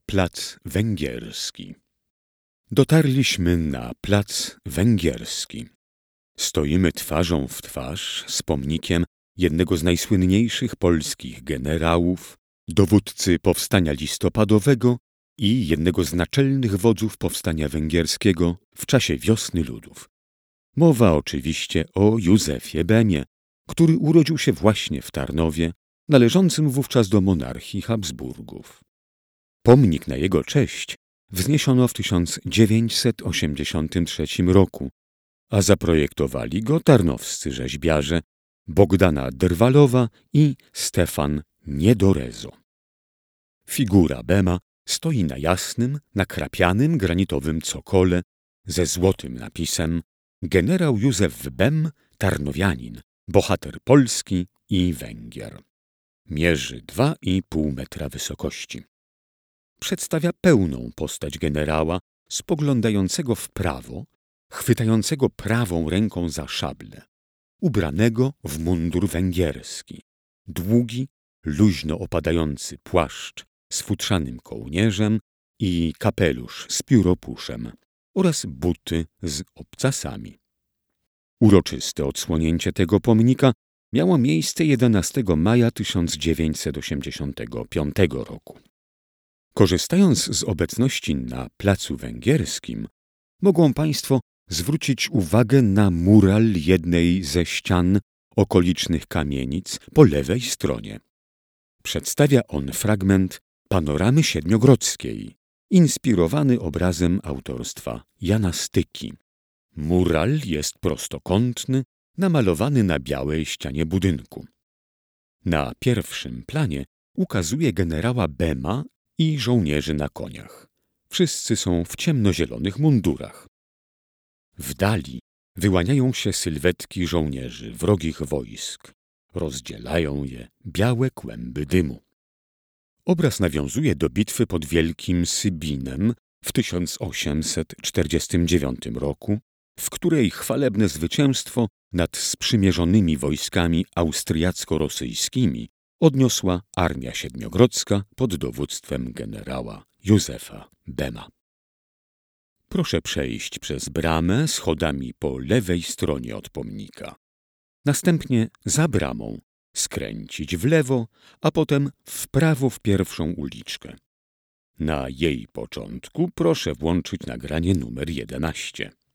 Plac Węgierski. Dotarliśmy na Plac Węgierski. Stoimy twarzą w twarz z pomnikiem jednego z najsłynniejszych polskich generałów, dowódcy powstania listopadowego i jednego z naczelnych wodzów powstania węgierskiego w czasie Wiosny Ludów. Mowa oczywiście o Józefie Bemie, który urodził się właśnie w Tarnowie, należącym wówczas do monarchii Habsburgów. Pomnik na jego cześć wzniesiono w 1983 roku, a zaprojektowali go tarnowscy rzeźbiarze Bogdana Drwalowa i Stefan Niedorezo. Figura Bema stoi na jasnym, nakrapianym granitowym cokole ze złotym napisem Generał Józef Bem, Tarnowianin, bohater Polski i Węgier. Mierzy 2,5 metra wysokości. Przedstawia pełną postać generała spoglądającego w prawo, chwytającego prawą ręką za szablę, ubranego w mundur węgierski, długi, luźno opadający płaszcz z futrzanym kołnierzem i kapelusz z pióropuszem oraz buty z obcasami. Uroczyste odsłonięcie tego pomnika miało miejsce 11 maja 1985 roku. Korzystając z obecności na Placu Węgierskim, mogą Państwo zwrócić uwagę na mural jednej ze ścian okolicznych kamienic po lewej stronie. Przedstawia on fragment panoramy siedmiogrodzkiej, inspirowany obrazem autorstwa Jana Styki. Mural jest prostokątny, namalowany na białej ścianie budynku. Na pierwszym planie ukazuje generała Bema i żołnierzy na koniach. Wszyscy są w ciemnozielonych mundurach. W dali wyłaniają się sylwetki żołnierzy wrogich wojsk. Rozdzielają je białe kłęby dymu. Obraz nawiązuje do bitwy pod Wielkim Sybinem w 1849 roku, w której chwalebne zwycięstwo nad sprzymierzonymi wojskami austriacko-rosyjskimi odniosła Armia Siedmiogrodzka pod dowództwem generała Józefa Bema. Proszę przejść przez bramę schodami po lewej stronie od pomnika. Następnie za bramą skręcić w lewo, a potem w prawo w pierwszą uliczkę. Na jej początku proszę włączyć nagranie numer 11.